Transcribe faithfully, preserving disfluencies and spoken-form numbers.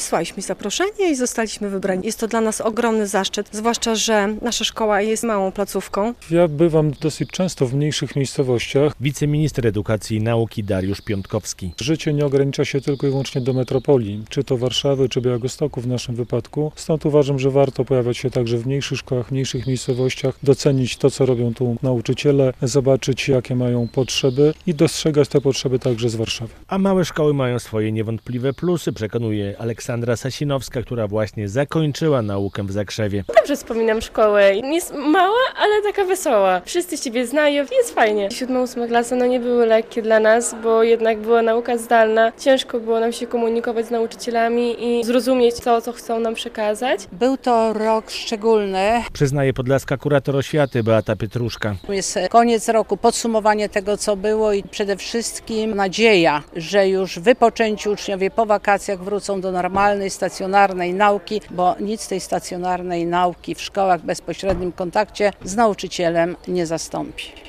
wysłaliśmy zaproszenie i zostaliśmy wybrani. Jest to dla nas ogromny zaszczyt, zwłaszcza że nasza szkoła jest małą placówką. Ja bywam dosyć często w mniejszych miejscowościach. Wiceminister edukacji i nauki Dariusz Piątkowski. Życie nie ogranicza się tylko i wyłącznie do metropolii, czy to Warszawy, czy Białegostoku w naszym wypadku. Stąd uważam, że warto pojawiać się także w mniejszych szkołach, w mniejszych miejscowościach, docenić to, co robią tu nauczyciele, zobaczyć, jakie mają potrzeby i dostrzegać te potrzeby także z Warszawy. A małe szkoły mają swoje niewątpliwe plusy, przekonuje Aleksandra Sasinowska, która właśnie zakończyła naukę w Zakrzewie. Dobrze wspominam szkołę. Jest mała, ale taka wesoła. Wszyscy siebie znają, jest fajnie. Siódma, ósma klasa no nie były lekkie dla nas, bo jednak była nauka zdalna. Ciężko było nam się komunikować z nauczycielami i zrozumieć to, co chcą nam przekazać. Był to rok szczególny. Przyznaje podlaska kurator oświaty Beata Pietruszka. Jest koniec roku, podsumowanie tego, co było i przede wszystkim nadzieja, że już wypoczęci uczniowie po wakacjach wrócą do normalnej, stacjonarnej nauki, bo nic tej stacjonarnej nauki w szkołach w bezpośrednim kontakcie z nauczycielem nie zastąpi.